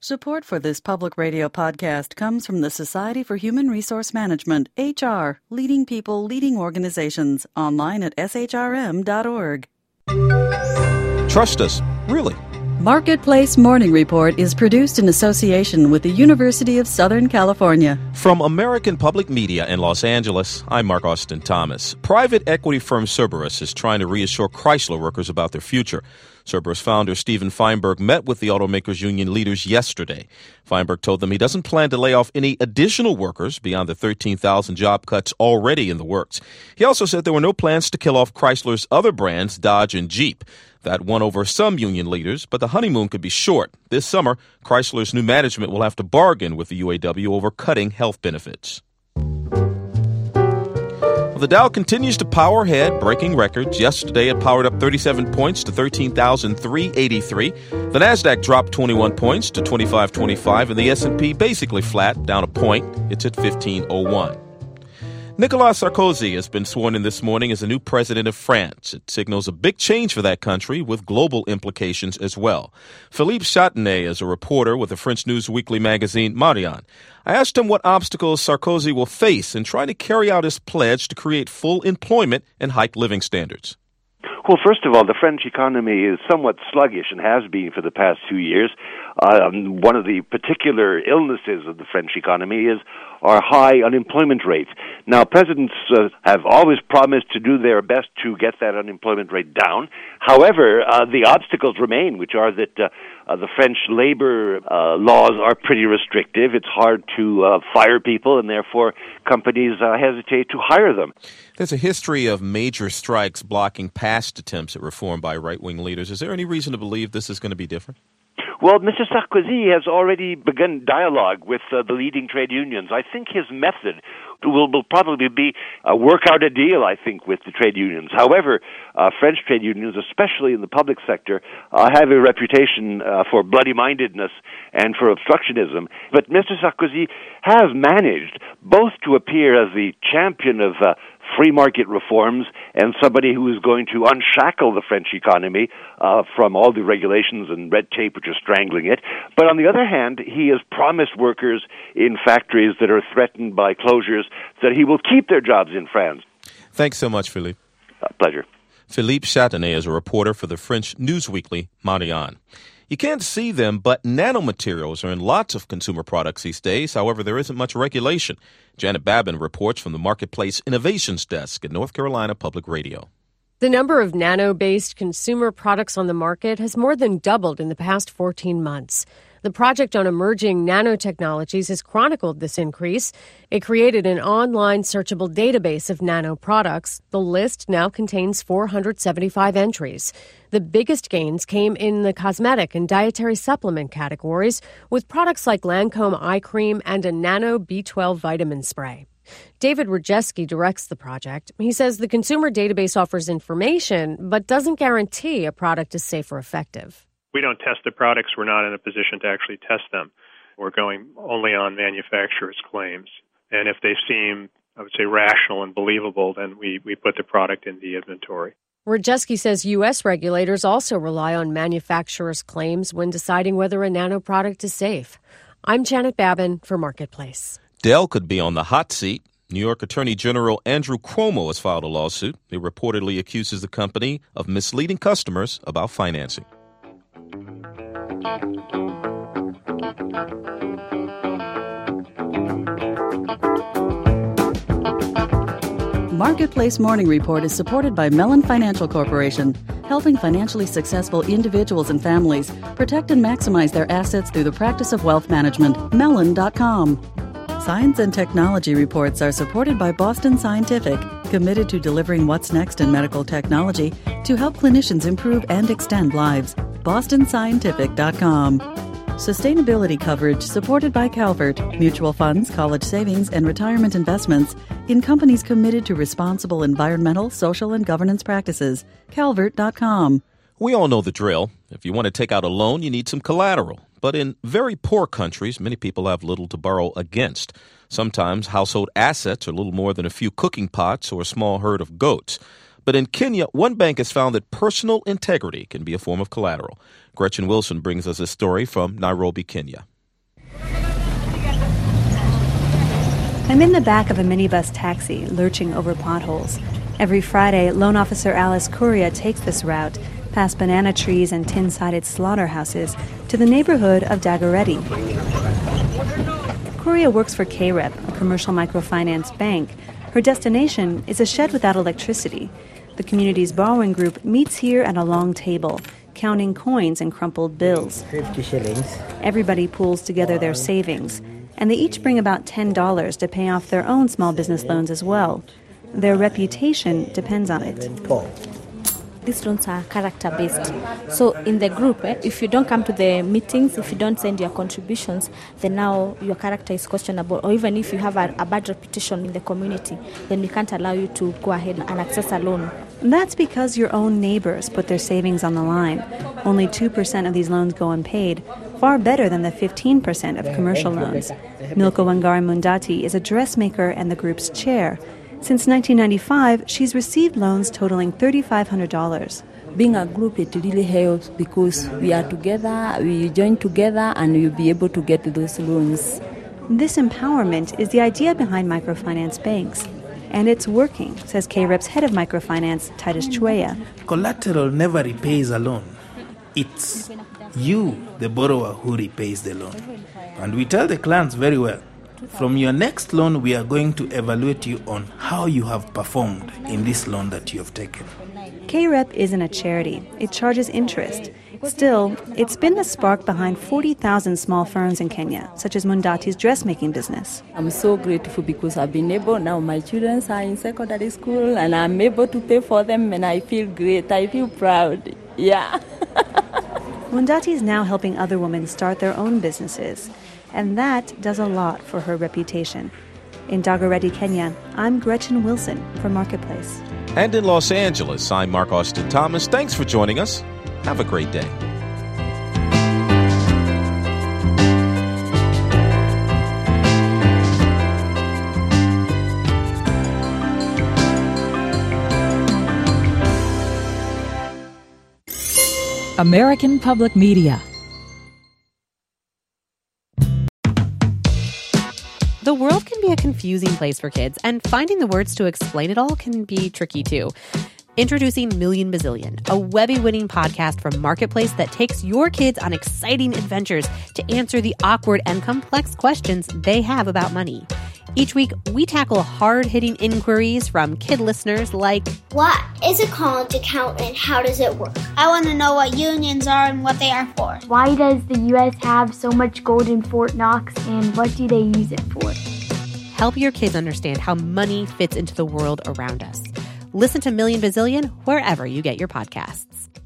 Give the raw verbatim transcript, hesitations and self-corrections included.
Support for this public radio podcast comes from the Society for Human Resource Management, H R, leading people, leading organizations, online at s h r m dot org. Trust us, really. Marketplace Morning Report is produced in association with the University of Southern California. From American Public Media in Los Angeles, I'm Mark Austin Thomas. Private equity firm Cerberus is trying to reassure Chrysler workers about their future. Cerberus founder Steven Feinberg met with the automakers union leaders yesterday. Feinberg told them he doesn't plan to lay off any additional workers beyond the thirteen thousand job cuts already in the works. He also said there were no plans to kill off Chrysler's other brands, Dodge and Jeep. That won over some union leaders, but the honeymoon could be short. This summer, Chrysler's new management will have to bargain with the U A W over cutting health benefits. Well, the Dow continues to power ahead, breaking records. Yesterday, it powered up thirty-seven points to thirteen thousand three hundred eighty-three. The Nasdaq dropped twenty-one points to twenty-five twenty-five, and the S and P basically flat, down a point. It's at fifteen oh one. Nicolas Sarkozy has been sworn in this morning as the new president of France. It signals a big change for that country with global implications as well. Philippe Châtenay is a reporter with the French news weekly magazine Marianne. I asked him what obstacles Sarkozy will face in trying to carry out his pledge to create full employment and hike living standards. Well, first of all, the French economy is somewhat sluggish and has been for the past few years. Um, one of the particular illnesses of the French economy is our high unemployment rate. Now, presidents uh, have always promised to do their best to get that unemployment rate down. However, uh, the obstacles remain, which are that uh, uh, the French labor uh, laws are pretty restrictive. It's hard to uh, fire people, and therefore companies uh, hesitate to hire them. There's a history of major strikes blocking past attempts at reform by right-wing leaders. Is there any reason to believe this is going to be different? Well, Mister Sarkozy has already begun dialogue with uh, the leading trade unions. I think his method will, will probably be uh, work out a deal, I think, with the trade unions. However, uh, French trade unions, especially in the public sector, uh, have a reputation uh, for bloody-mindedness and for obstructionism. But Mister Sarkozy has managed both to appear as the champion of uh, free market reforms and somebody who is going to unshackle the French economy uh, from all the regulations and red tape which are strangling it. But on the other hand, he has promised workers in factories that are threatened by closures that he will keep their jobs in France. Thanks so much, Philippe. Uh, pleasure. Philippe Châtenay is a reporter for the French news weekly Marianne. You can't see them, but nanomaterials are in lots of consumer products these days. However, there isn't much regulation. Janet Babin reports from the Marketplace Innovations Desk at North Carolina Public Radio. The number of nano-based consumer products on the market has more than doubled in the past fourteen months. The Project on Emerging Nanotechnologies has chronicled this increase. It created an online searchable database of nano products. The list now contains four hundred seventy-five entries. The biggest gains came in the cosmetic and dietary supplement categories, with products like Lancome eye cream and a nano B twelve vitamin spray. David Rajewski directs the project. He says the consumer database offers information, but doesn't guarantee a product is safe or effective. We don't test the products. We're not in a position to actually test them. We're going only on manufacturers' claims. And if they seem, I would say, rational and believable, then we, we put the product in the inventory. Rajewski says U S regulators also rely on manufacturers' claims when deciding whether a nano product is safe. I'm Janet Babin for Marketplace. Dell could be on the hot seat. New York Attorney General Andrew Cuomo has filed a lawsuit. He reportedly accuses the company of misleading customers about financing. Marketplace Morning Report is supported by Mellon Financial Corporation, helping financially successful individuals and families protect and maximize their assets through the practice of wealth management. Mellon dot com. Science and technology reports are supported by Boston Scientific, committed to delivering what's next in medical technology to help clinicians improve and extend lives. Boston Scientific dot com. Sustainability coverage supported by Calvert, mutual funds, college savings, and retirement investments in companies committed to responsible environmental, social, and governance practices. Calvert dot com. We all know the drill. If you want to take out a loan, you need some collateral. But in very poor countries, many people have little to borrow against. Sometimes household assets are little more than a few cooking pots or a small herd of goats. But in Kenya, one bank has found that personal integrity can be a form of collateral. Gretchen Wilson brings us a story from Nairobi, Kenya. I'm in the back of a minibus taxi, lurching over potholes. Every Friday, Loan Officer Alice Curia takes this route, past banana trees and tin-sided slaughterhouses, to the neighborhood of Dagoretti. Curia works for K R E P, a commercial microfinance bank. Her destination is a shed without electricity. The community's borrowing group meets here at a long table, counting coins and crumpled bills. fifty shillings. Everybody pools together their savings, and they each bring about ten dollars to pay off their own small business loans as well. Their reputation depends on it. These loans are character-based. So in the group, eh, if you don't come to the meetings, if you don't send your contributions, then now your character is questionable. Or even if you have a, a bad reputation in the community, then we can't allow you to go ahead and access a loan. That's because your own neighbors put their savings on the line. Only two percent of these loans go unpaid, far better than the fifteen percent of commercial loans. Milka Wangari Mundati is a dressmaker and the group's chair. Since nineteen ninety-five, she's received loans totaling three thousand five hundred dollars. Being a group, it really helps because we are together, we join together, and we'll be able to get those loans. This empowerment is the idea behind microfinance banks. And it's working, says K R E P's head of microfinance, Titus Chueya. Collateral never repays a loan. It's you, the borrower, who repays the loan. And we tell the clients very well, from your next loan, we are going to evaluate you on how you have performed in this loan that you have taken. K R E P isn't a charity. It charges interest. Still, it's been the spark behind forty thousand small firms in Kenya, such as Mundati's dressmaking business. I'm so grateful because I've been able, now my children are in secondary school, and I'm able to pay for them, and I feel great. I feel proud. Yeah. Mundati is now helping other women start their own businesses, and that does a lot for her reputation. In Dagoretti, Kenya, I'm Gretchen Wilson for Marketplace. And in Los Angeles, I'm Mark Austin Thomas. Thanks for joining us. Have a great day. American Public Media. The world can be a confusing place for kids, and finding the words to explain it all can be tricky too. Introducing Million Bazillion, a Webby-winning podcast from Marketplace that takes your kids on exciting adventures to answer the awkward and complex questions they have about money. Each week, we tackle hard-hitting inquiries from kid listeners like, what is a college account and how does it work? I want to know what unions are and what they are for. Why does the U S have so much gold in Fort Knox and what do they use it for? Help your kids understand how money fits into the world around us. Listen to Million Bazillion wherever you get your podcasts.